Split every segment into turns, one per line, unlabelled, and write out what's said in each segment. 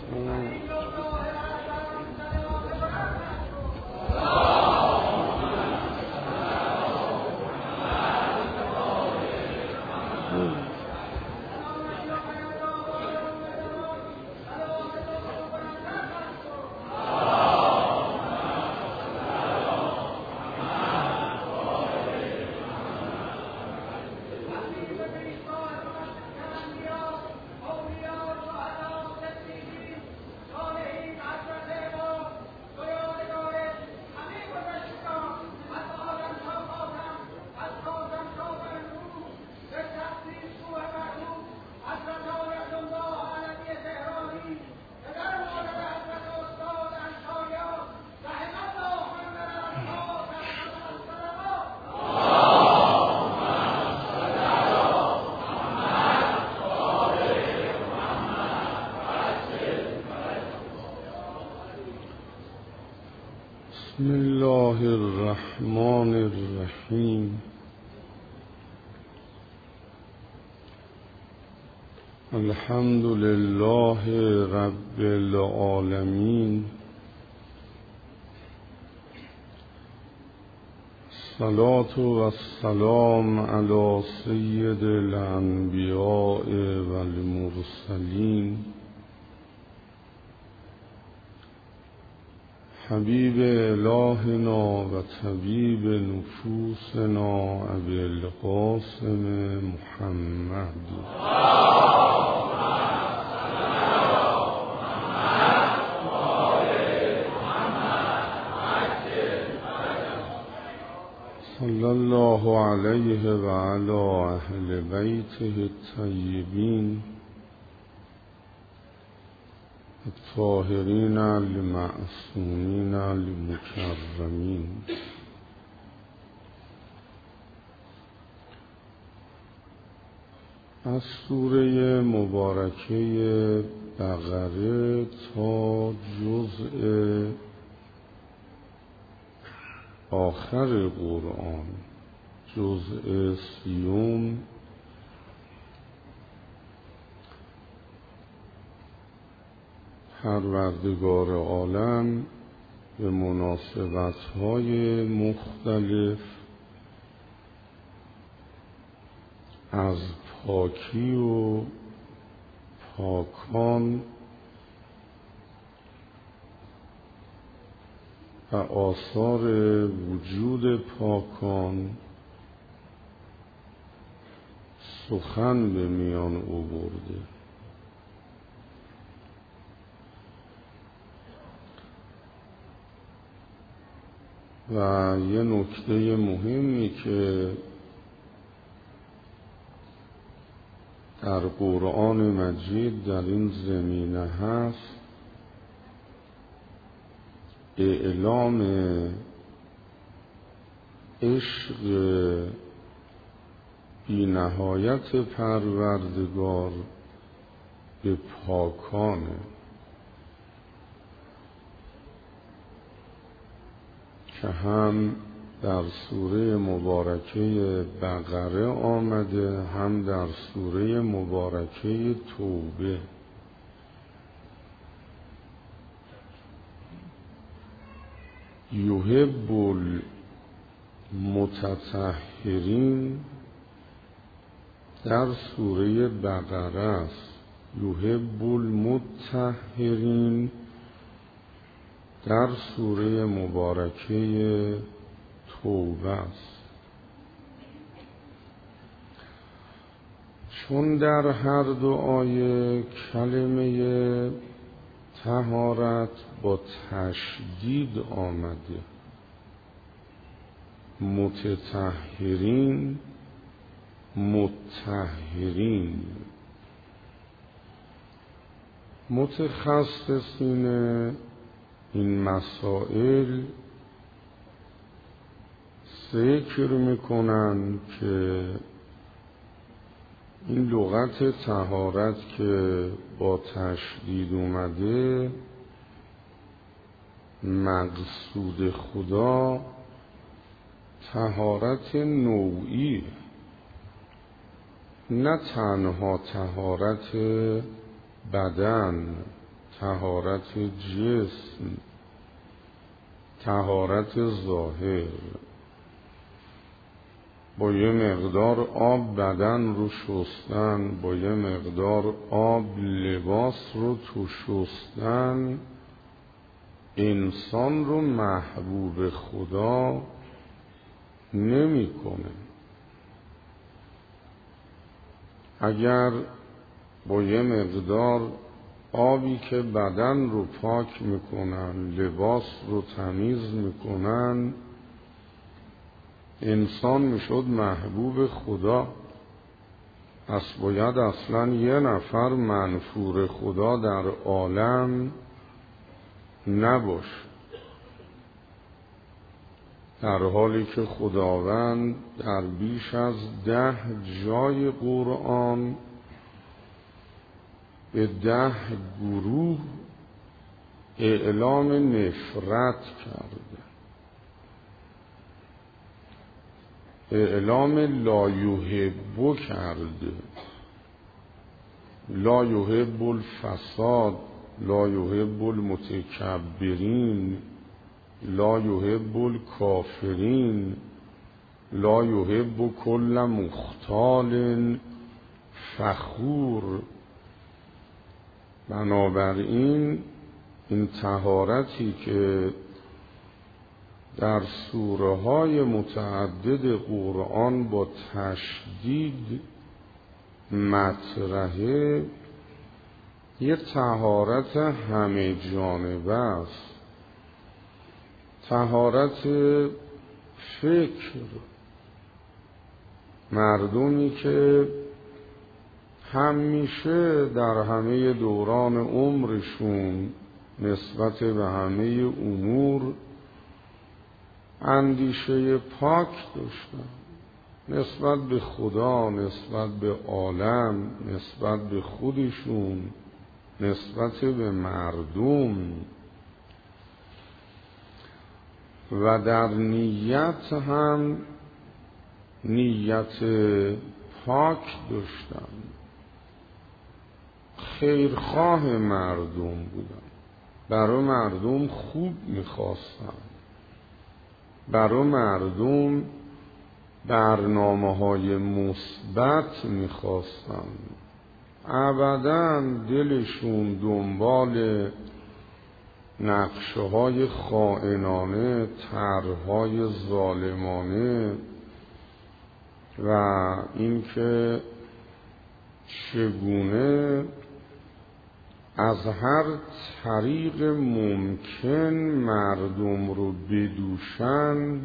بسم الله الرحمن الرحیم. الحمد لله رب العالمین. الصلاة والسلام علی سید الانبیاء والمرسلین حبیب الهنا و طبیب نفوسنا ابی القاسم محمد صلی الله علیه و علی اهل بیته الطیبین الطاهرین المعصومین المکرمین. از سوره مبارکه بقره تا جزء آخر قرآن، جزء 30، پروردگار عالم به مناسبت‌های مختلف از پاکی و پاکان و آثار وجود پاکان سخن به میان آورده و یه نکته مهمی که در قرآن مجید در این زمینه هست، اعلام عشق بی نهایت پروردگار به پاکانه که هم در سوره مبارکه بقره آمده، هم در سوره مبارکه توبه. یحب المتطهرین در سوره بقره است، یحب المطهرین در سوره مبارکه توبه است. چون در هر دو آیه کلمه طهارت با تشدید آمده، متطهرین مطهرین. متخصصین این مسائل ذکر میکنن که این لغت طهارت که با تشدید اومده، مقصود خدا طهارت نوعی، نه تنها طهارت بدن، طهارت جسم، طهارت ظاهر. با یه مقدار آب بدن رو شستن، با یه مقدار آب لباس رو تو شستن، انسان رو محبوب خدا نمی‌کنه. اگر با یه مقدار آبی که بدن رو پاک میکنن، لباس رو تمیز میکنن، انسان میشد محبوب خدا. پس باید اصلا یه نفر منفور خدا در عالم نباشه، در حالی که خداوند در بیش از 10 جای قرآن به 10 گروه اعلام نفرت کرده، اعلام لا یحب کرده. لا یحب الفساد، لا یحب المتکبرین، لا یحب الکافرین، لا یحب کل مختال فخور. بنابراین این طهارتی که در سوره های متعدد قرآن با تشدید مطرحه، یه طهارت همه جانبه است. طهارت فکر، مردمی که همیشه در همه دوران عمرشون نسبت به همه امور اندیشه پاک داشتن، نسبت به خدا، نسبت به عالم، نسبت به خودشون، نسبت به مردم، و در نیت هم نیت پاک داشتن، خیرخواه مردم بودن، برای مردم خوب میخواستن، برای مردم برنامه‌های مثبت میخواستن. ابداً دلشون دنبال نقشه‌های خائنانه، طرح‌های ظالمانه و اینکه چگونه از هر طریق ممکن مردم رو بدوشند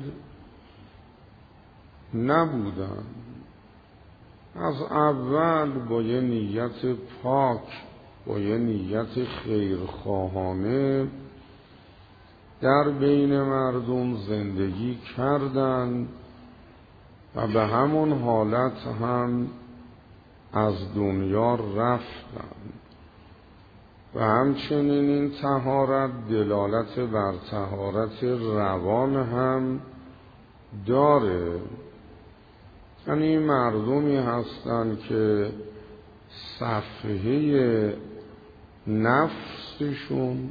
نبودن. از اول با یه نیت پاک، با یه نیت خیرخواهانه در بین مردم زندگی کردند و به همون حالت هم از دنیا رفتند. و همچنین این طهارت دلالت بر طهارت روان هم داره. یعنی مردمی هستند که صفحه نفسشون،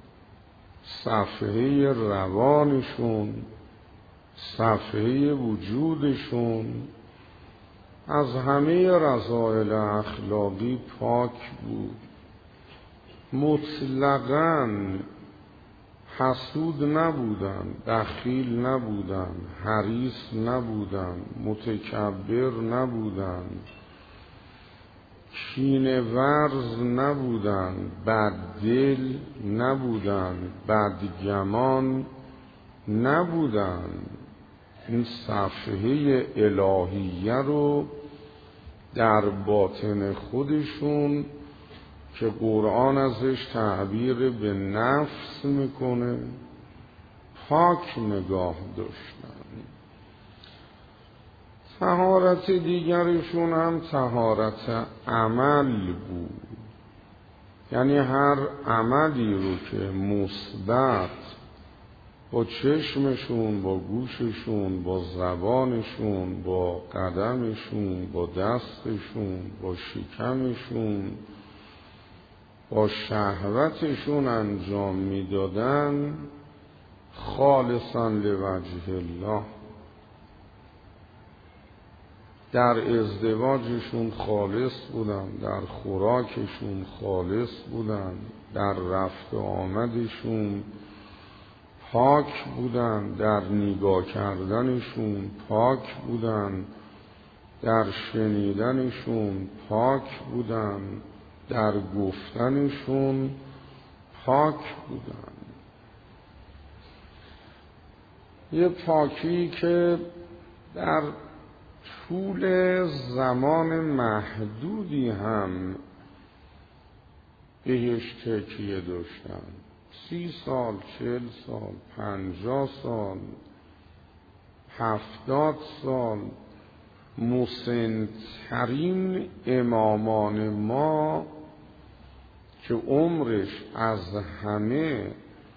صفحه روانشون، صفحه وجودشون از همه رذائل اخلاقی پاک بود. مطلقاً حسود نبودن، بخیل نبودن، حریص نبودن، متکبر نبودن، کینه ورز نبودن، بددل نبودن، بدگمان نبودن. این صفحه الهیه رو در باطن خودشون که قرآن ازش تعبیر به نفس میکنه پاک نگاه داشتن. طهارت دیگرشون هم طهارت عمل بود، یعنی هر عملی رو که مثبت با چشمشون، با گوششون، با زبانشون، با قدمشون، با دستشون، با شکمشون با شهوتشون انجام میدادن خالصا لوجه الله. در ازدواجشون خالص بودن، در خوراکشون خالص بودن، در رفت آمدشون پاک بودن، در نگاه کردنشون پاک بودن، در شنیدنشون پاک بودن، در گفتنشون پاک بودن. یه پاکی که در طول زمان محدودی هم بهش تکیه داشتن. 30 سال، 40 سال، 50 سال، 70 سال. مسن‌ترین امامان ما که عمرش از همه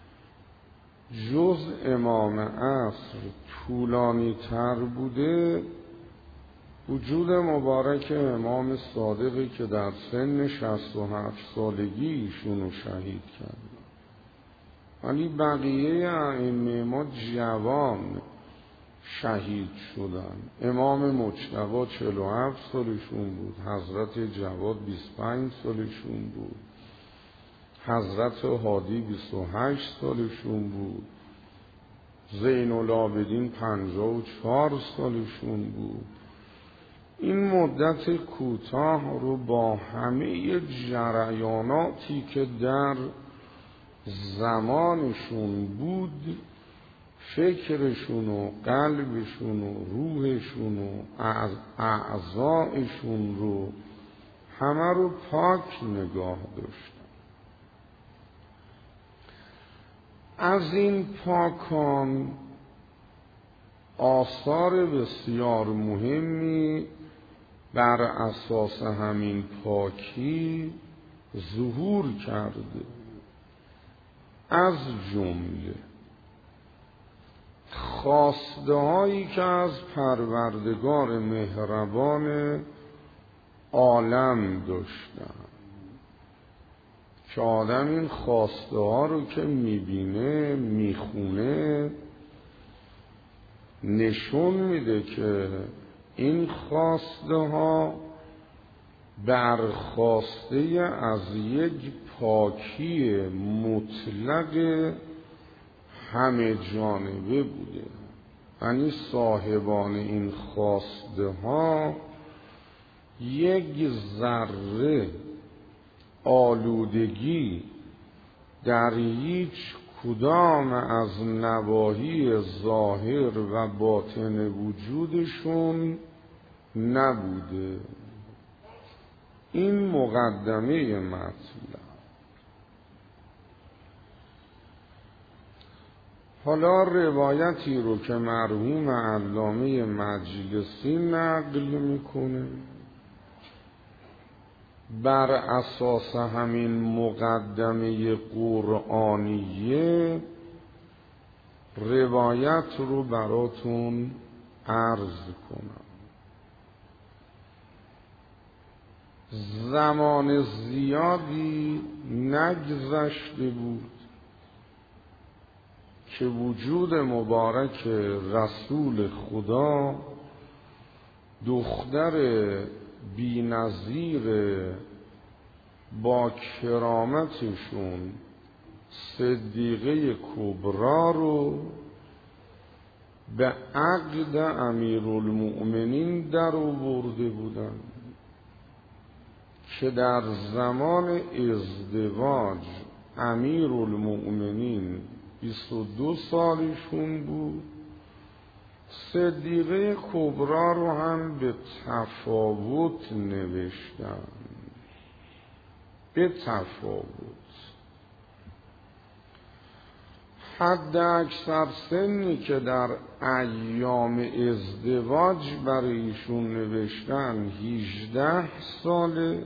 جز امام عصر طولانی تر بوده، وجود مبارک امام صادقی که در سن 67 سالگی ایشونو شهید کرد. ولی بقیه ائمه ما جوان شهید شدن. امام مجتبی 47 سالشون بود، حضرت جواد 25 سالشون بود، حضرت هادی 28 سالشون بود، زین العابدین 54 سالشون بود. این مدت کوتاه رو با همه جریاناتی که در زمانشون بود، فکرشون و قلبشون و روحشون و اعضایشون رو همه رو پاک نگاه داشتن. از این پاکان آثار بسیار مهمی بر اساس همین پاکی ظهور کرده. از جمله خواسته هایی که از پروردگار مهربان عالم داشتن، که آدم این خواسته ها رو که میبینه میخونه نشون میده که این خواسته ها برخواسته از یک پاکی مطلق همه جانبه بوده. یعنی صاحبان این خواسته ها یک ذره آلودگی در هیچ کدام از نواحی ظاهر و باطن وجودشون نبوده. این مقدمه مطلب. حالا روایتی رو که مرحوم علامه مجلسی نقل میکنه بر اساس همین مقدمه قرآنیه روایت رو براتون عرض کنم. زمان زیادی نگذشته بود که وجود مبارک رسول خدا دختر بی‌نظیر با کرامتشون صدیقه کبرا رو به عقد امیرالمؤمنین در آورده بودن که در زمان ازدواج امیرالمؤمنین 22 سالشون بود. صدیقه کبرا رو هم به تفاوت نوشتن، به تفاوت. حد اکثر سنی که در ایام ازدواج برای ایشون نوشتن 18 ساله،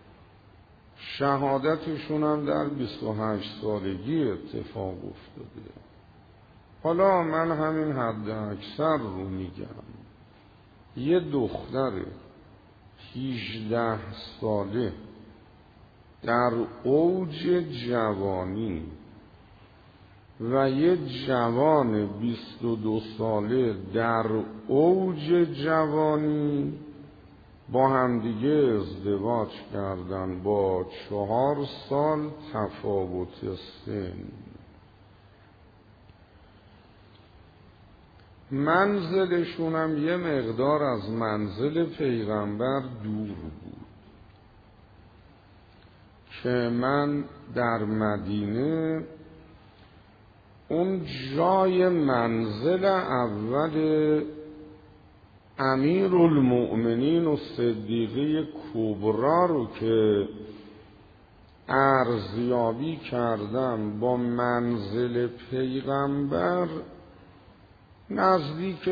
شهادتشون هم در 28 سالگی اتفاق افتاده. حالا من همین حد اکثر رو میگم. یه دختر 18 ساله در اوج جوانی و یه جوان 22 ساله در اوج جوانی با همدیگه ازدواج کردن با 4 سال تفاوت سن. منزلشونم یه مقدار از منزل پیغمبر دور بود که من در مدینه اون جای منزل اول امیرالمؤمنین و صدیقه کبرا رو که ارزیابی کردم با منزل پیغمبر نزدیک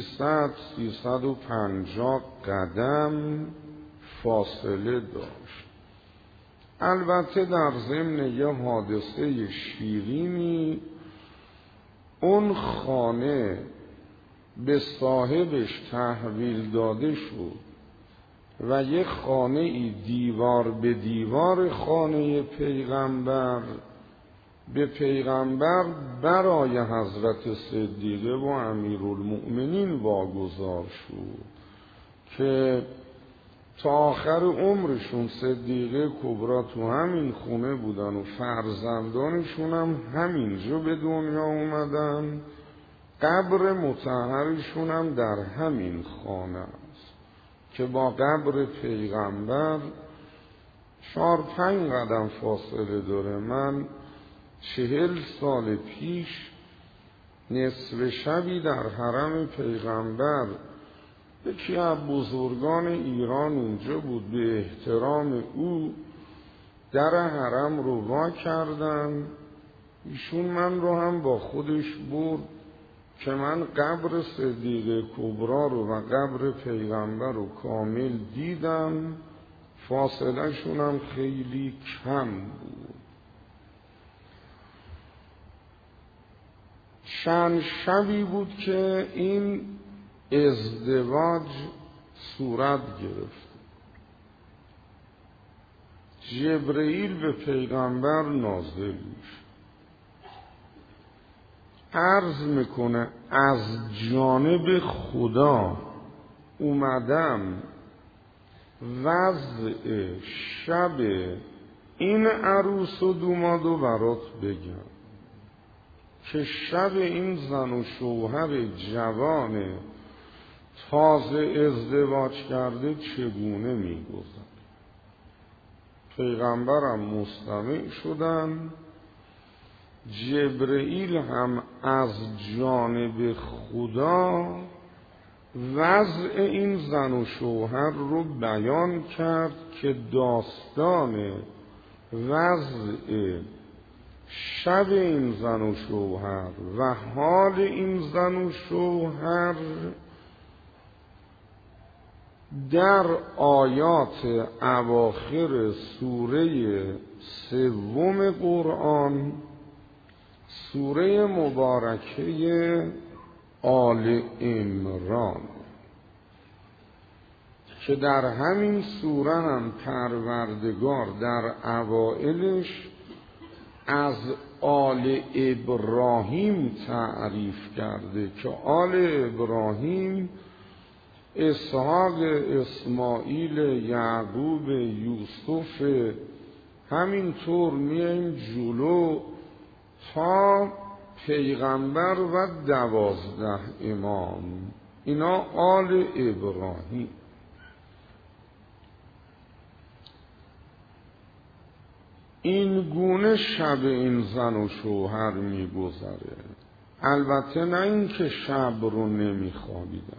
300-350 قدم فاصله داشت. البته در ضمن یه حادثه شیرینی اون خانه به صاحبش تحویل داده شد و یه خانه ای دیوار به دیوار خانه پیغمبر به پیغمبر برای حضرت صدیقه و امیرالمؤمنین واگذار شد که تا آخر عمرشون صدیقه کبرا تو همین خونه بودن و فرزندانشون هم همینجا به دنیا اومدن. قبر مطهرشون هم در همین خانه است که با قبر پیغمبر 4-5 قدم فاصله داره. من 40 سال پیش نصف شبی در حرم پیغمبر یکی از بزرگان ایران اونجا بود، به احترام او در حرم رو وا کردن. ایشون من رو هم با خودش برد که من قبر صدیقه کبرا رو و قبر پیغمبر رو کامل دیدم. فاصله شونم خیلی کم بود. چند شبی بود که این ازدواج صورت گرفت. جبرئیل به پیغمبر نازل میشه، عرض میکنه از جانب خدا اومدم وضع شب این عروس و دومادو برات بگم که شب این زن و شوهر جوان تازه ازدواج کرده چگونه میگذره. پیغمبرم مستمع شدن. جبرئیل هم از جانب خدا وضع این زن و شوهر رو بیان کرد که داستان وضع شب این زن و شوهر و حال این زن و شوهر در آیات اواخر سوره 3 قرآن، سوره مبارکه آل عمران، که در همین سوره هم پروردگار در اوائلش از آل ابراهیم تعریف کرده که آل ابراهیم اسحاق، اسماعیل، یعقوب، یوسف، همینطور میایم جلو تا پیغمبر و 12 امام. اینا آل ابراهیم. این گونه شب این زن و شوهر میگذره. البته نه این که شب رو نمیخوابیدن،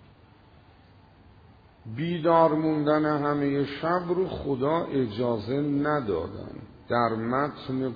بیدار موندن همه شب رو خدا اجازه ندادن. در متن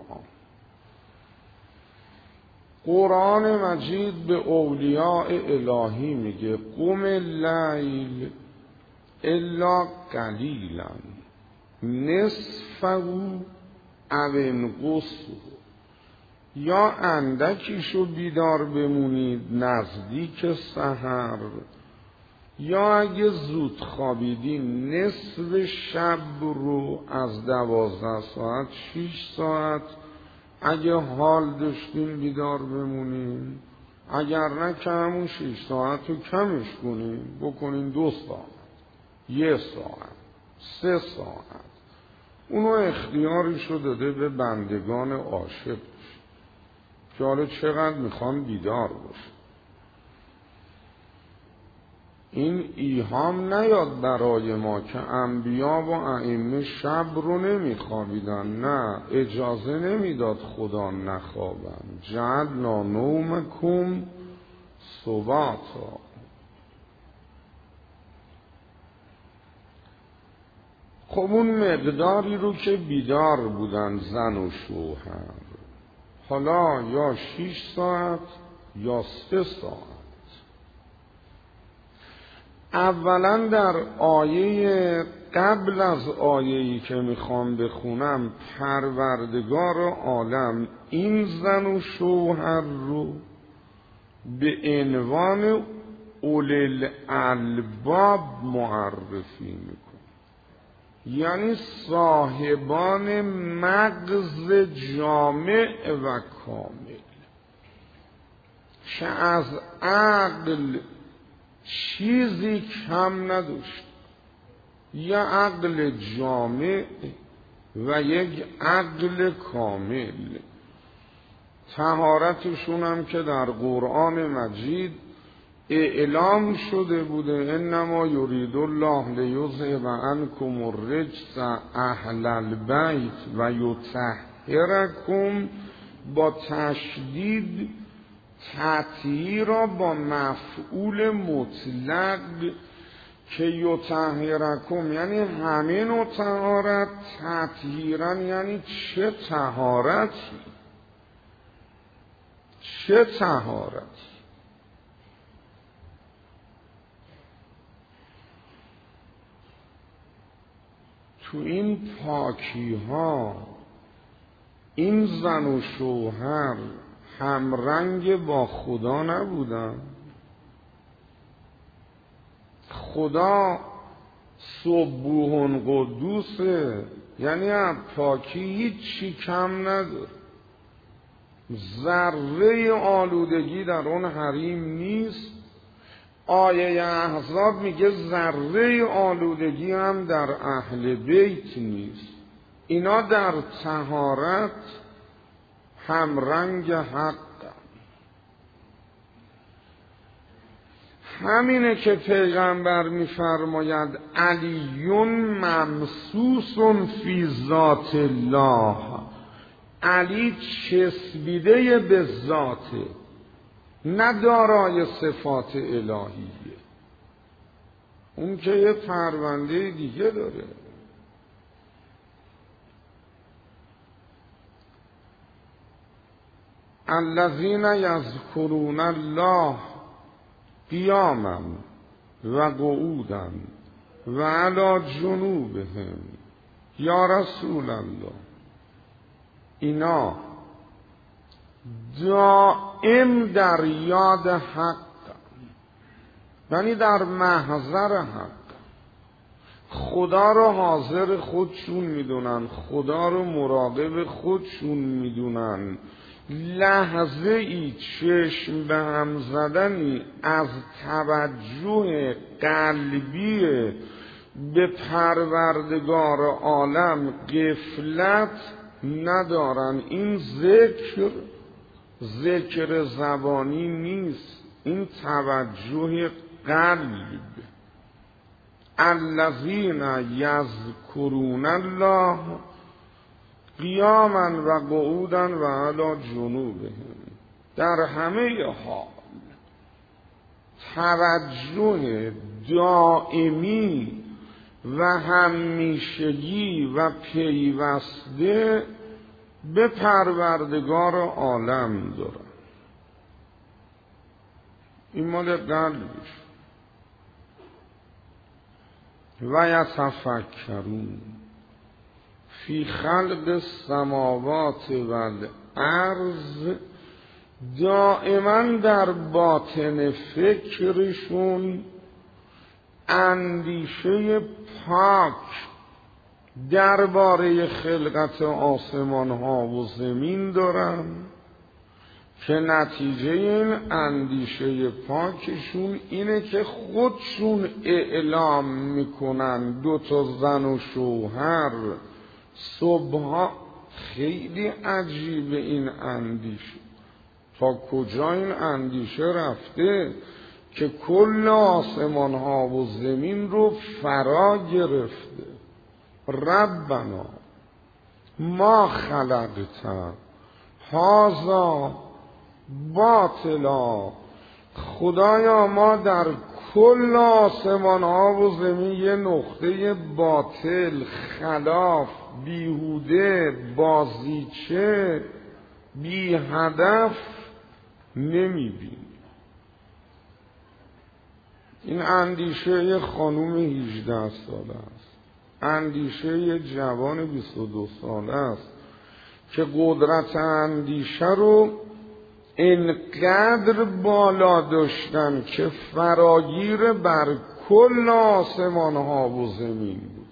قرآن مجید به اولیاء الهی میگه قم اللیل الا قلیلا نصفه او انقصه، یا اندکیشو بیدار بمونید نزدیک سحر، یا اگه زود خوابیدین نصف شب رو از 12 ساعت 6 ساعت اگه حال داشتین بیدار بمونین، اگر نه که همون 6 ساعت رو کمش کنین، بکنین 2 ساعت 1 ساعت 3 ساعت. اونو اختیارشو داده به بندگان عاشق که حالا چقدر میخوان بیدار باشه. این ایهام نیاد برای ما که انبیا و ائمه شب رو نمیخوابیدن، نه، اجازه نمیداد خدا نخوابن. جعلنا نومکم سباتا. خب اون مقداری رو که بیدار بودن زن و شوهر، حالا یا 6 ساعت یا 3 ساعت. اولا در آیه قبل از آیه‌ای که میخوام بخونم، پروردگار عالم این زن و شوهر رو به عنوان اولی الالباب معرفی میکنه، یعنی صاحبان مغز جامع و کامل که از عقل چیزی کم نداشت، یا عقل جامع و یک عقل کامل. طهارتشون هم که در قرآن مجید اعلام شده بوده، انما یرید الله لیذهب عنکم الرجس اهل البیت و یطهرکم، با تشدید تطهیر را با مفعول مطلق که یطهرکم یعنی همه نوع طهارت، تطهیرن یعنی چه طهارتی، چه طهارتی. تو این پاکی ها این زن و شوهر همرنگ با خدا نبودن. خدا سبوح قدوسه، یعنی از پاکی هیچی کم نداره، ذره آلودگی در اون حریم نیست. آیه احزاب میگه ذره آلودگی هم در اهل بیت نیست. اینا در طهارت همرنگ حق. همینه که پیغمبر میفرماید علیون ممسوس فی ذات الله، علی چسبیده به ذاته، نه دارای صفات الهیه. اون که یه پرونده دیگه داره. الذین یذکرون الله قیاما و قعودا و علی جنوبهم. یا رسول الله، اینا دائم در یاد حق، یعنی در محضر حق، خدا رو حاضر خودشون میدونن، خدا رو مراقب خودشون میدونن. لحظه ای چشم به هم زدنی از توجه قلبی به پروردگار عالم غفلت ندارن. این ذکر زبانی نیست، این توجه قلب. الذین یذکرون الله قیاما و قعودا و علی جنوبهم. در همه حال توجه دائمی و همیشگی و پیوسته به پروردگار عالم دارن. این مال قلبش. و یتفکرون فی خلق السماوات و الارض، دائما در باطن فکرشون اندیشه پاک درباره خلقت آسمان ها و زمین دارن که نتیجه این اندیشه پاکشون اینه که خودشون اعلام میکنن 2 زن و شوهر صبح. خیلی عجیبه این اندیشه، تا کجا این اندیشه رفته که کل آسمان ها و زمین رو فرا گرفته. ربنا ما خلقت هذا باطلا، خدایا ما در کل آسمان ها و زمین یه نقطه باطل، خلاف، بیهوده، بازیچه، بی هدف نمی‌بینیم. این اندیشه خانوم 18 ساله است، اندیشه یه جوان 22 ساله است که قدرت اندیشه رو اینقدر بالا داشتن که فراگیر بر کل آسمان ها و زمین بود.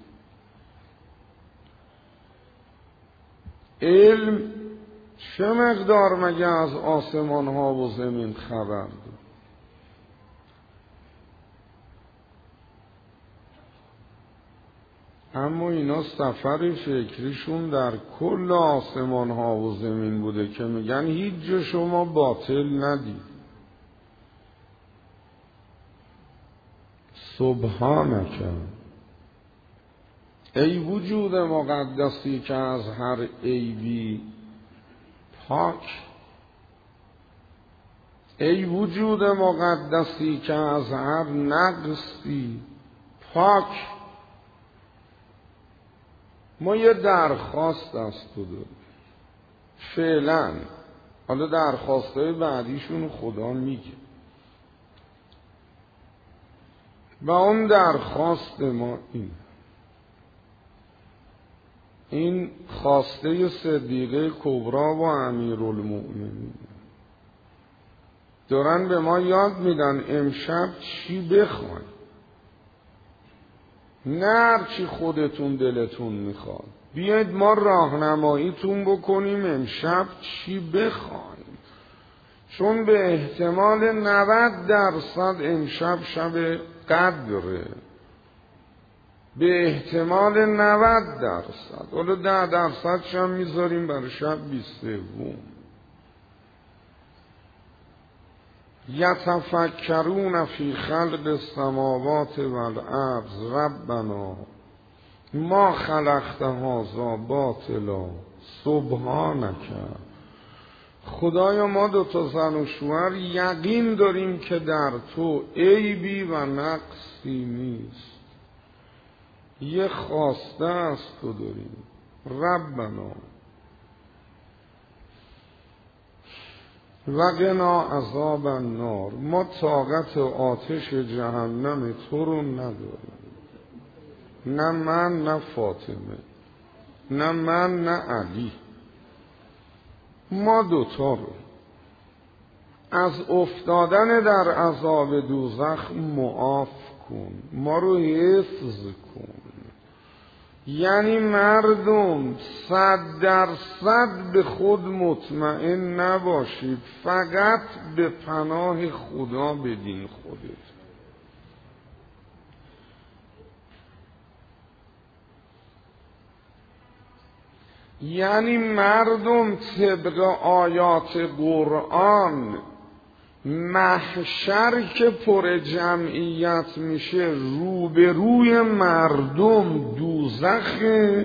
علم چه مقدار مگه از آسمان ها و زمین خبر داره؟ اما اینا سفر فکریشون در کل آسمان ها و زمین بوده که میگن هیچ جا شما باطل ندید. سبحانک، ای وجود مقدسی که از هر عیبی پاک، ای وجود مقدسی که از هر نقصی پاک. ما یه درخواست از تو داریم فعلا، حالا درخواستهای بعدیشون خدا میگه، و اون درخواست ما این خواسته صدیقه کبرا و امیرالمؤمنین دارن به ما یاد میدن امشب چی بخواین، نه هرچی خودتون دلتون میخواد. بیاید ما راهنماییتون بکنیم امشب چی بخوایم، چون به احتمال 90% امشب شب قدره، به احتمال 90%، حالا 10% هم میذاریم برای شب 23. یتفکرون فی خلق السماوات والارض ربنا ما خلقت هذا باطلا سبحانک. خدایا ما 2 زن و شوهر یقین داریم که در تو عیبی و نقصی نیست. یه خواسته از تو داریم ربنا وقنا عذاب النار، ما طاقت آتش جهنم تو رو نداریم، نه من نه فاطمه، نه من نه علی، ما 2 رو از افتادن در عذاب دوزخ معاف کن، ما رو حفظ کن. یعنی مردم 100% به خود مطمئن نباشید، فقط به پناه خدا بدین خودت. یعنی مردم طبق آیات قرآن محشر که پر جمعیت میشه روبروی مردم دوزخ،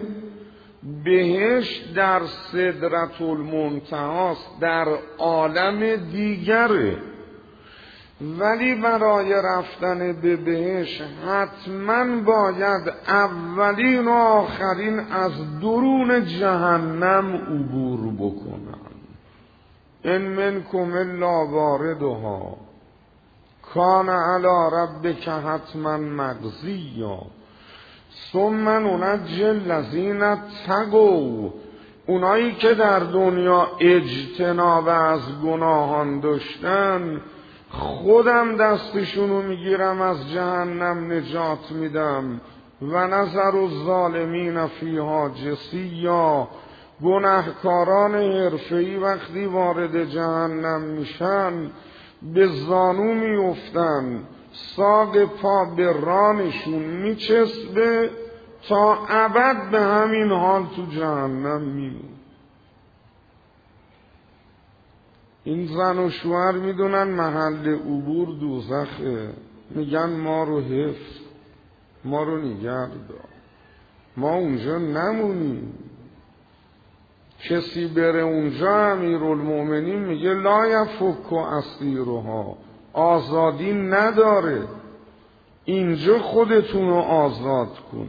بهشت در سدرة المنتهاست، در عالم دیگره. ولی برای رفتن به بهشت حتما باید اولین و آخرین از درون جهنم عبور بکنن. ان منکم الا واردها کان علی ربک حتما مقضیا ثم ننجی الذین اتقوا. اونایی که در دنیا اجتناب از گناهان داشتن خودم دستشونو میگیرم از جهنم نجات میدم. و نظر الظالمین فیها جثیا، گناهکاران حرفه‌ای وقتی وارد جهنم میشن به زانو میافتن، ساق پا به رانشون میچسبه تا ابد به همین حال تو جهنم میمون. این زن و شوهر میدونن محل عبور دوزخه، میگن ما رو حفظ، ما رو نگه دار، ما اونجا نمونیم. کسی بره اونجا امیرالمومنین میگه لا یفک اسیرها، آزادی نداره، اینجا خودتون رو آزاد کن.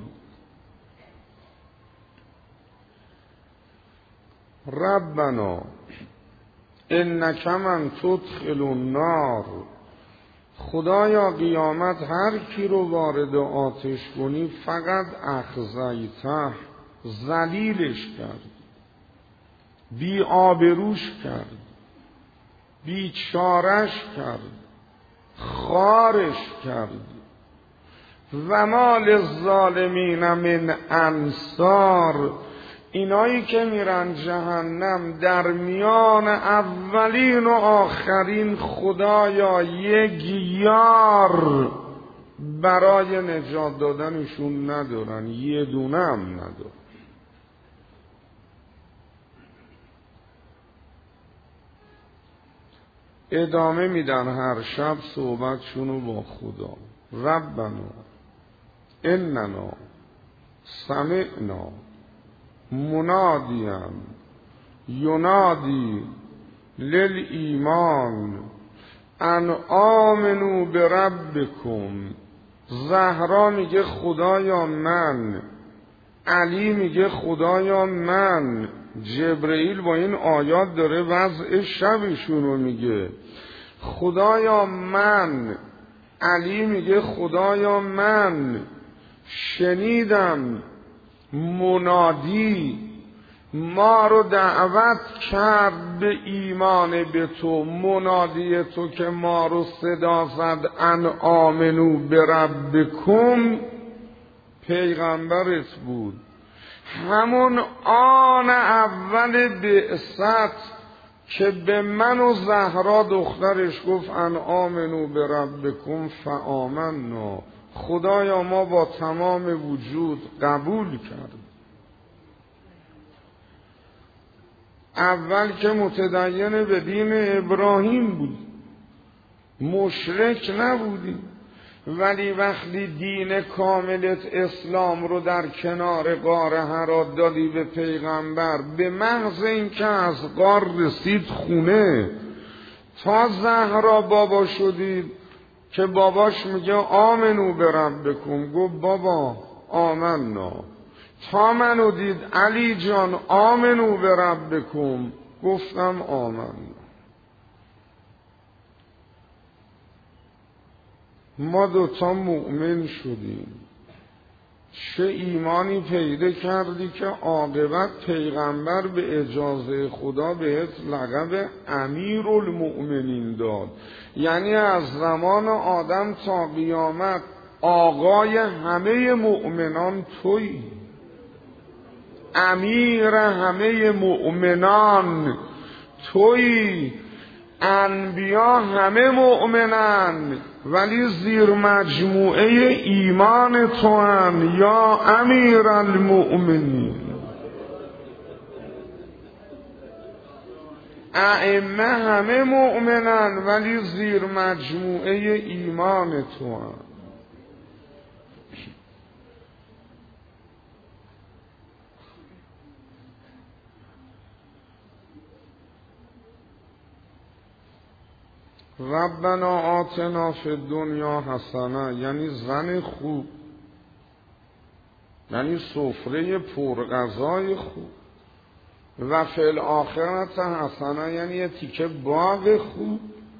ربنا انک من تدخل النار، خدایا قیامت هر کی رو وارد آتش کنی فقط اخزیته، ذلیلش کرد، بی آبروش کرد، بیچارش کرد، خارش کرد. و ما للظالمین من انصار، اینایی که میرن جهنم در میان اولین و آخرین خدایا یک یار برای نجات دادنشون ندارن، یه دونه هم ندارن. ادامه میدن هر شب صحبتشونو با خدا. ربنا اننا سمعنا منادیا ینادی للایمان ان آمنوا بربکم. زهرا میگه خدایا من، علی میگه خدایا من، جبرئیل با این آیات داره وضع شبشونو میگه. خدایا من، علی میگه خدایا من شنیدم منادی ما رو دعوت کرد به ایمان به تو، منادی تو که ما رو صدا زد ان آمنو بربکم، پیغمبرت بود. همون آن اول بعثت که به من و زهرا دخترش گفت ان آمنو بربکم فآمنا، خدایا ما با تمام وجود قبول کرد. اول که متدین به دین ابراهیم بود، مشرک نبودیم، ولی وقتی دین کاملت اسلام رو در کنار غار حرا دادی به پیغمبر، به محض اینکه از غار رسید خونه تا زهرا بابا شدید که باباش میگه آمنو بربکم، گفت بابا آمنا. تا منو دید علی جان آمنو بربکم، گفتم آمنا. ما دوتا مؤمن شدیم. چه ایمانی پیدا کردی که عاقبت پیغمبر به اجازه خدا بهت لقب امیرالمؤمنین داد، یعنی از زمان آدم تا قیامت آقای همه مؤمنان تویی، امیر همه مؤمنان تویی. انبیا همه مؤمنن ولی زیر مجموعه ایمان تو هن یا امیر المؤمنین. ائمه همه مؤمنن ولی زیر مجموعه ایمان تو هن. ربنا آتنا فی الدنیا حسنه، یعنی زن خوب، یعنی سفره پرغذای خوب. و فی الاخرت حسنه، یعنی یه تیکه باغ خوب.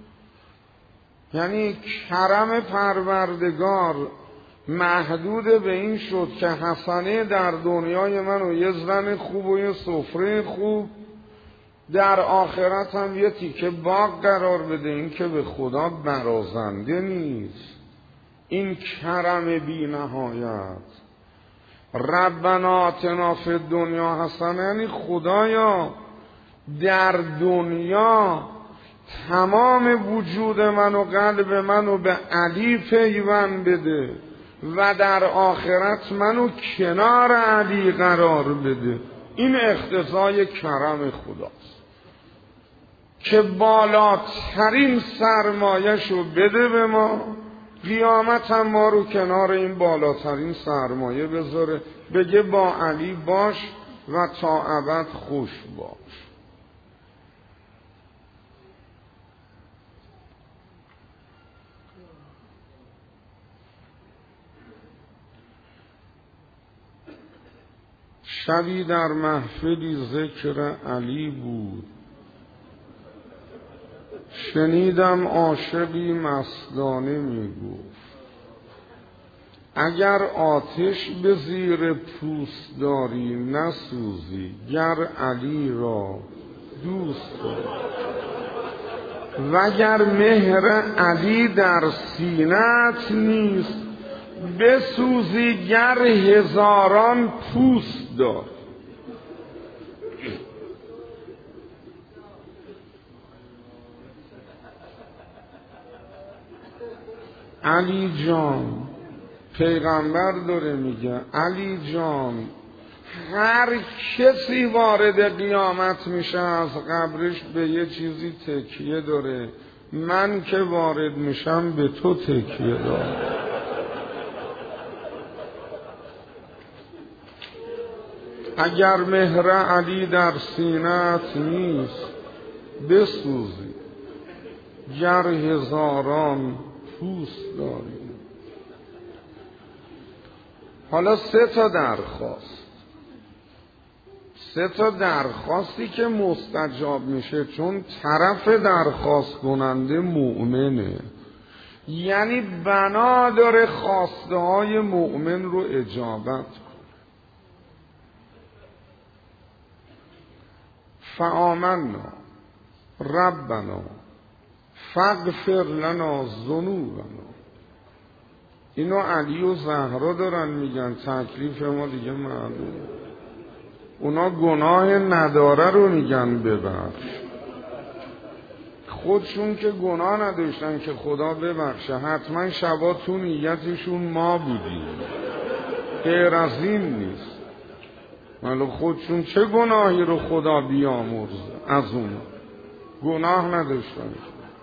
یعنی کرم پروردگار محدود به این شد که حسنه در دنیای من و یه زن خوب و یه سفره خوب، در آخرت هم یه تیکه باغ قرار بده. این که به خدا برازنده نیست، این کرم بی نهایت. ربنا آتنا فی الدنیا حسنه، یعنی خدایا در دنیا تمام وجود من و قلب منو به علی پیوند بده و در آخرت منو کنار علی قرار بده. این اقتضای کرم خداست که بالاترین سرمایه‌شو بده به ما، قیامت هم ما رو کنار این بالاترین سرمایه بذاره، بگه با علی باش و تا ابد خوش باش. شبی در محفلی ذکر علی بود، شنیدم عاشقی مستانه میگفت اگر آتش به زیر پوست داری نسوزی، گر علی را دوست داری، وگر مهر علی در سینه‌ات نیست بسوزی، گر هزاران پوست دار. علی جان، پیغمبر داره میگه علی جان، هر کسی وارد قیامت میشه از قبرش به یه چیزی تکیه داره، من که وارد میشم به تو تکیه دارم. اگر مهر علی در سینه‌ات نیست بسوزی، گر هزاران پوست داری. حالا سه تا درخواستی که مستجاب میشه، چون طرف درخواست کننده مؤمنه، یعنی بنا داره خواسته های مؤمن رو اجابت کنه. فآمنا ربنا فاغفر لنا ذنوبنا. اینو علی و زهرا دارن میگن، تکلیف ما دیگه معلومه. اونا گناه نداره رو میگن ببخش، خودشون که گناه نداشتن که خدا ببخشه. حتما شبا تو نیتشون ما بودیم، غیر از این نیست. ولی خودشون چه گناهی رو خدا بیامرزه از اون گناه نداشتن.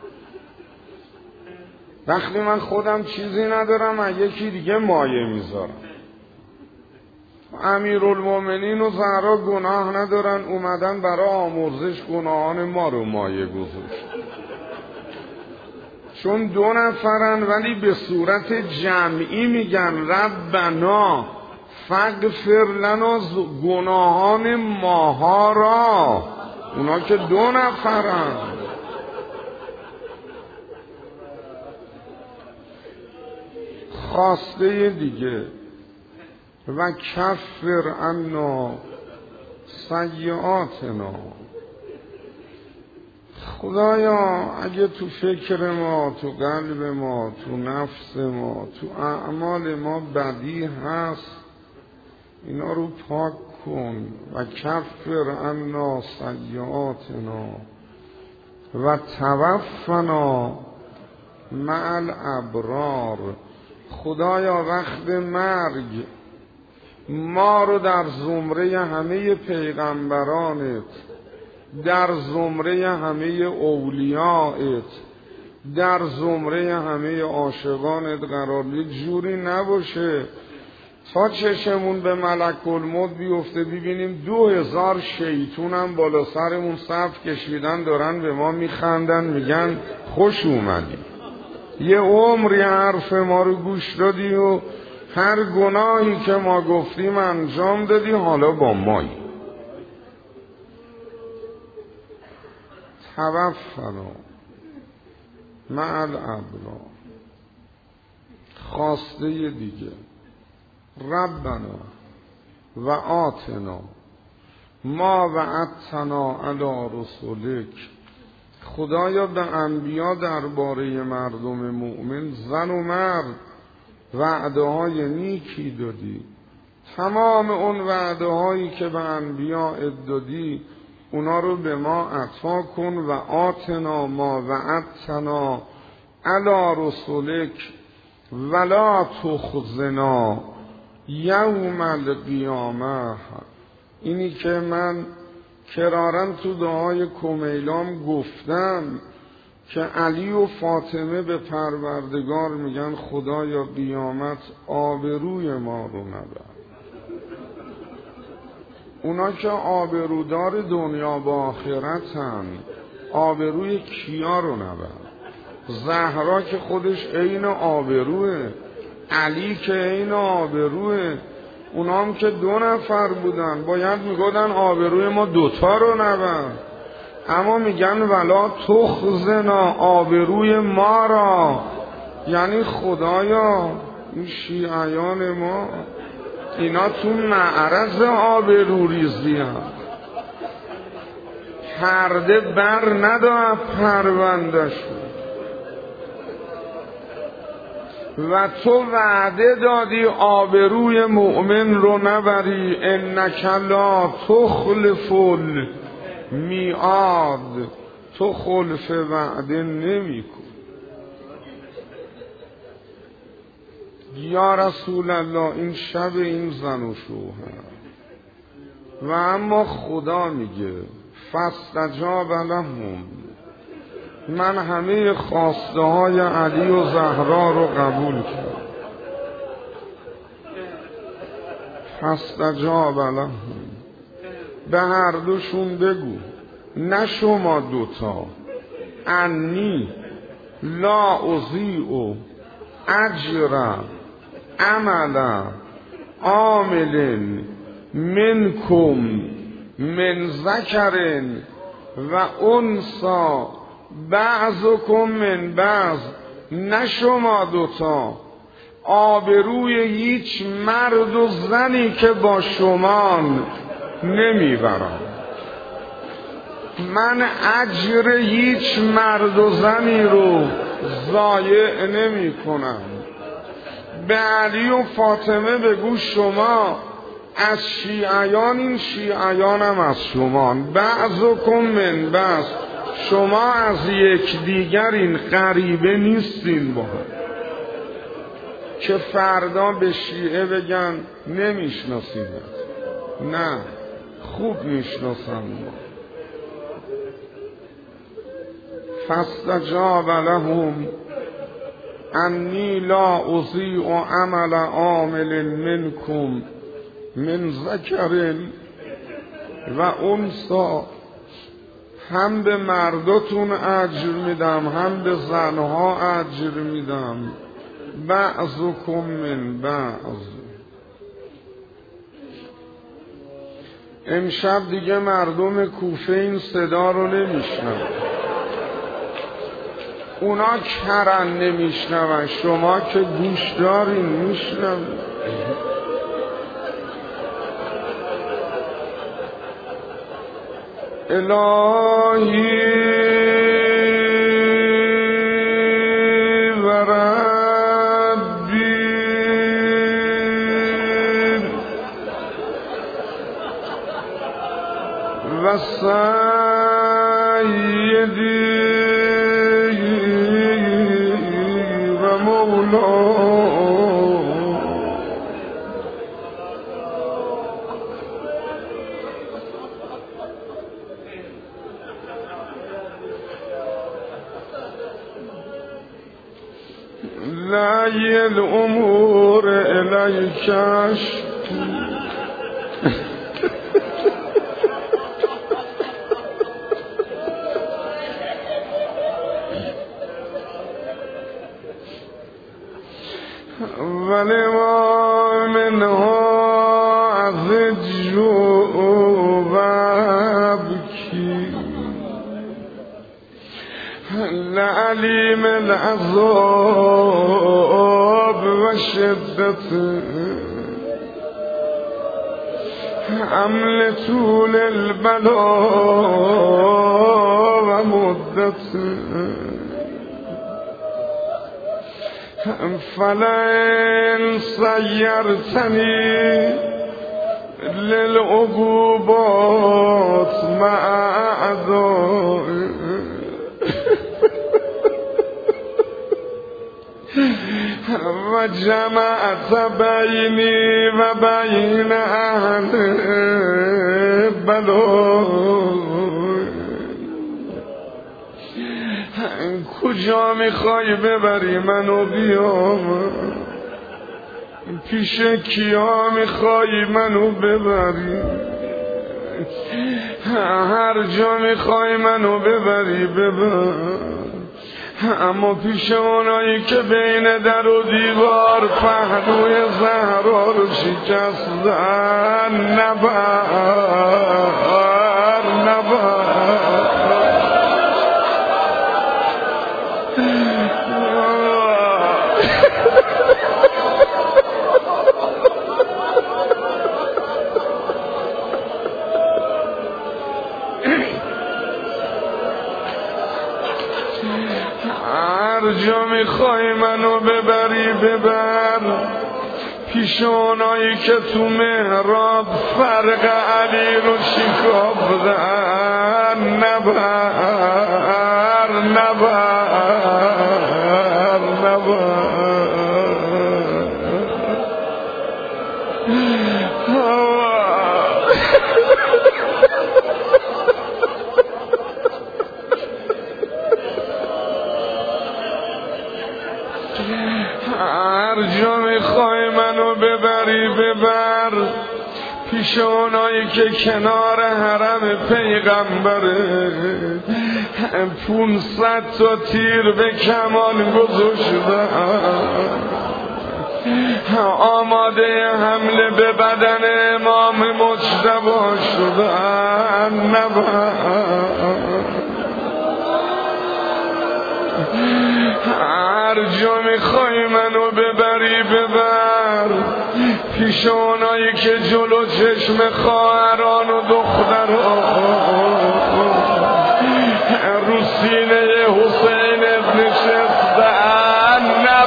وقتی من خودم چیزی ندارم یکی دیگه مایه میذارم. امیرالمومنین و زهرا گناه ندارن، اومدن برای آمرزش گناهان ما رو مایه گذاشت. چون 2 نفرن ولی به صورت جمعی میگن ربنا فاغفر لنا گناهان ماها را. اونا که 2 نفرن. خواسته دیگه و کفر عنا سیئاتنا. خدایا اگه تو فکر ما، تو قلب ما، تو نفس ما، تو اعمال ما بدی هست، اینا رو پاک کن. و کفر عنا سیئاتنا و توفنا مع الابرار. خدایا وقت مرگ ما رو در زمره همه پیغمبرانت، در زمره همه اولیاءت، در زمره همه عاشقانت قرار بده. جوری نباشه تا چشمون به ملک الموت بیفته ببینیم 2000 شیطون هم بالا سرمون صف کشیدن دارن به ما میخندن میگن خوش اومدی، یه عمری حرف ما رو گوش دادی و هر گناهی که ما گفتیم انجام دادی، حالا با مایی. توفنا مع الابرار. خواسته دیگه ربنا و آتنا ما وعدتنا علی رسولک، خدایا به انبیا درباره مردم مؤمن زن و مرد وعده های نیکی دادی. تمام اون وعده هایی که به انبیا دادی اونا رو به ما عطا کن. و آتنا ما وعدتنا علی رسولک ولا تخزنا یوم القیامه. اینی که من کرارن تو دعای کمیلام گفتم که علی و فاطمه به پروردگار میگن خدایا قیامت آبروی ما رو نبر. اونا که آبرودار دنیا با آخرتن، آبروی کیا رو نبر؟ زهرا که خودش عین آبروه، علی که عین آبروه، اونا هم که 2 نفر بودن باید میگودن آبروی ما 2 رو نبر، اما میگن ولا تخزنا آبروی ما را. یعنی خدایا این شیعیان ما اینا تو معرض آبروریزی هم، پرده بر نداد پرونده شد. و تو وعده دادی آبروی مؤمن رو نبری. انک لا تخلف المیعاد، تو خلف وعده نمی کن. یا رسول الله این شب این زن و شوهر. و اما خدا میگه فاستجاب لهم، من همه خواسته های علی و زهرا رو قبول کردم. فاستجاب لهم، به هر دوشون بگو، نه شما 2 انی لا اضیع اجر عمل عامل منکم من ذکر و انثی بعضکم من بعض. نه شما 2 آبروی هیچ مرد و زنی که با شمان نمیبرم. من اجر هیچ مرد و زنی رو ضایع نمی کنم. به علی و فاطمه بگو شما از شیعیان، این شیعیان هم از شما، بعضکم من بعض، شما از یکدیگر این غریبه نیستین با هم که فردا به شیعه بگن نمیشناسیم. نه، خوب میشناسم. فاستجاب لهم انی لا اضیع عمل عامل منکم من ذکر و انثی. هم به مردتون اجر میدم، هم به زنها اجر میدم. بعضکم من بعض. امشب دیگه مردم کوفه این صدا رو نمیشنن، اونا کرن نمیشنون، شما که گوش دارین میشنون. الهی و ربی و سیدی و مولا لای الامور الیکش. ولی ما منها عزج و بکی لعلیم العذاب و شدت حمل طول البلا و مدت فلئن سیرتنی للعقوبات مع اعدائي و جمعت بینی و بین اهل بلا کجا میخوای ببری منو بیام پیش کیا میخوای منو ببری هر جا میخوای منو ببری ببر اما پیش اونایی که بین در و دیوار پهلوی زهرا رو شکستن نبر هر جا میخوای منو ببری ببر پیش اونایی که تو محراب فرق علی رو شکافتن نبر هر جا میخوای منو ببری ببر پیش اونایی که کنار حرم پیغمبره 500 تا تیر به کمان گذاشتن آماده حمله به بدن امام مجتبی شدن هر جا میخوای منو ببری ببر پیش اونایی که جلو چشم خواهران و دختران رو سینه حسین ابن شستن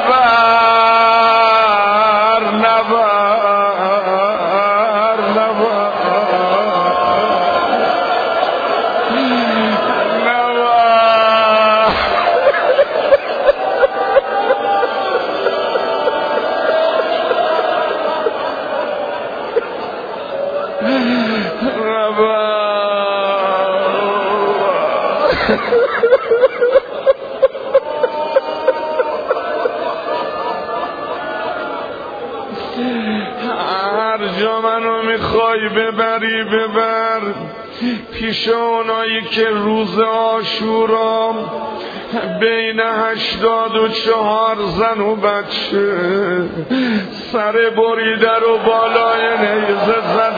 هر جا منو میخوای ببری ببر پیش اونایی که روز عاشورا بین 84 زن و بچه سر بریده رو بالای نیزه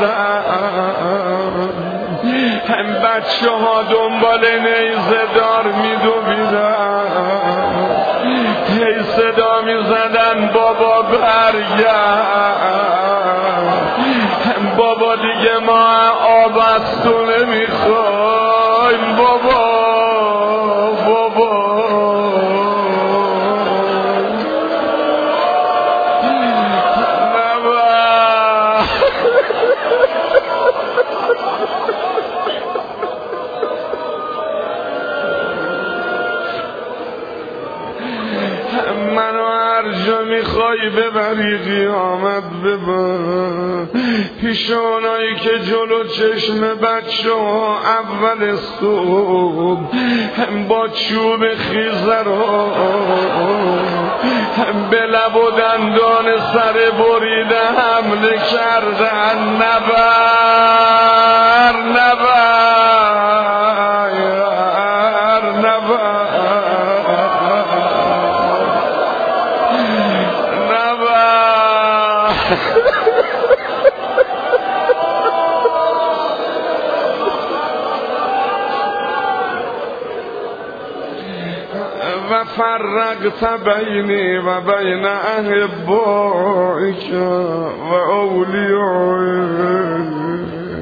زدن بچه ها دنبال نیزه دار میدویدن هی صدا میزدن بابا برگرد بابا دیگه ما آب از تو نمیخوایم بابا منو هر جا میخوای ببری قیامت ببر پیش اونایی که جلو چشم بچه ها اول صبح با چوب خیزه رو به لب و دندان سر بریده حمله کردن نبر و فرقت بینی و بین احبائک و اولیائک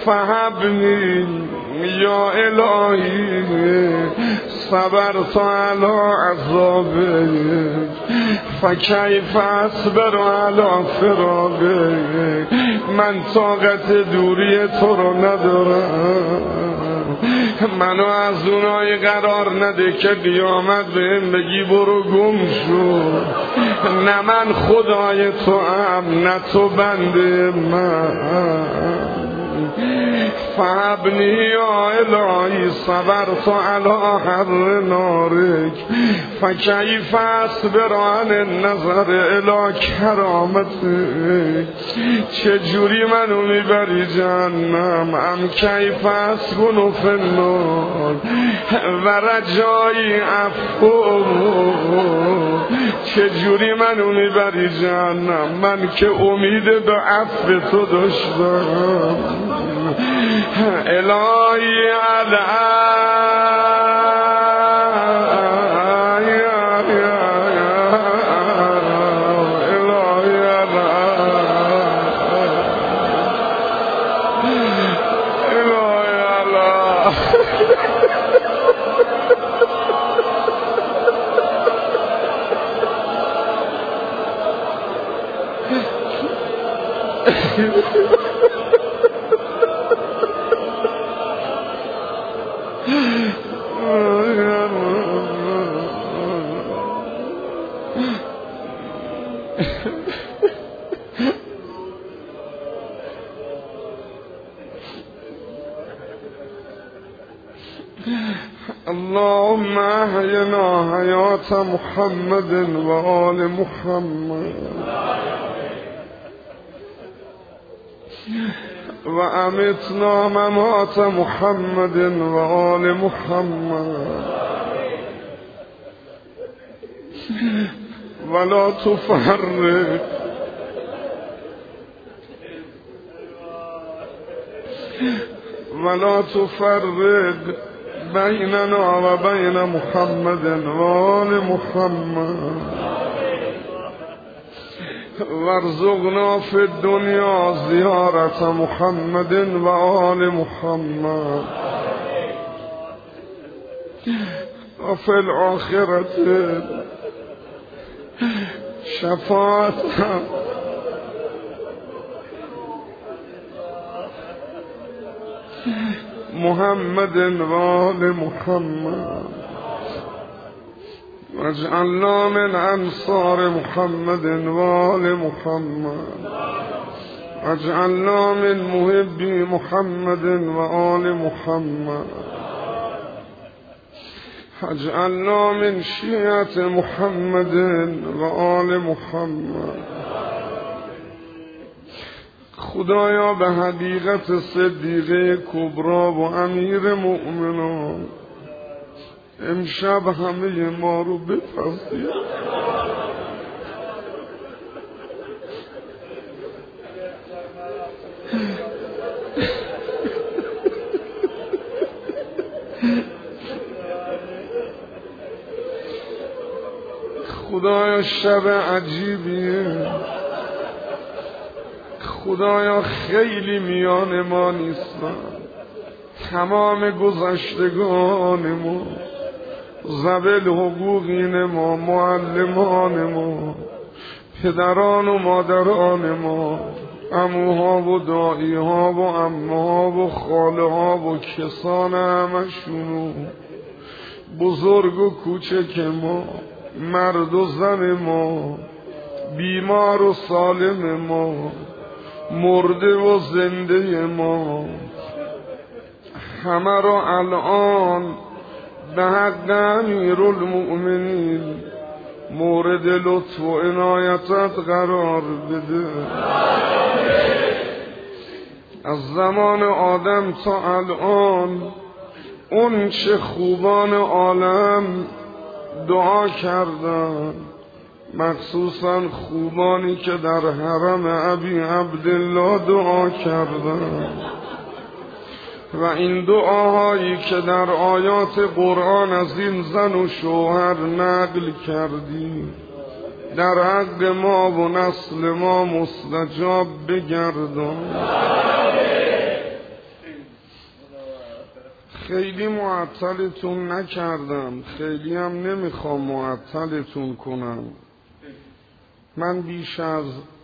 فهبنی یا الهی صبرت علی عذابک فکیف اصبر علی فراقک. من طاقت دوری تو رو ندارم، منو از اونای قرار نده که قیامت بهم بگی برو گم شو. نه من خدای تو هم نه تو بنده من. فهبنی یا الهی صبرت علی حر نارک فکیف اصبر عن النظر الی کرامتک. چجوری منو میبری جهنم؟ ام کیف اسکن فی النار و رجایی عفو. چجوری منو میبری جهنم من که امید به عفو تو داشتم. الهی اللهم احینا حیات محمد و آل محمد و امیتنا ممات محمد و آل محمد ولا تفرق ولا تفرق بیننا و بین محمد و آل محمد وارزقنا فی الدنیا زیارت محمد و آل محمد و فی الآخرت شفاعت محمد و آل محمد واجعلنا من انصار محمد و آل محمد واجعلنا من محبي محمد و آل محمد واجعلنا من شیعة محمد و آل محمد. خدایا به حقیقت صدیقه کبرا و امیر مؤمنان امشب همه ما رو بپذیر. خدایا شب عجیبیه، خدایا خیلی میان ما نیستن، تمام گذشتگان ما، ذوی حقوقین ما، معلمان ما، پدران و مادران ما، عموها و داییها و عموها و خاله‌ها و کسان همشونو، بزرگ و کوچک ما، مرد و زن ما، بیمار و سالم ما، مرده و زنده ما، همه را الان به حق امیرالمؤمنین مورد لطف و عنایتت قرار بده. از زمان آدم تا الان اون چه خوبان عالم دعا کردن، مخصوصا خوبانی که در حرم ابی عبدالله دعا کردن و این دعاهایی که در آیات قرآن از این زن و شوهر نقل کردی در حق ما و نسل ما مستجاب بگردان. خیلی معطلتون نکردم، خیلی هم نمیخوام معطلتون کنم. من بیش از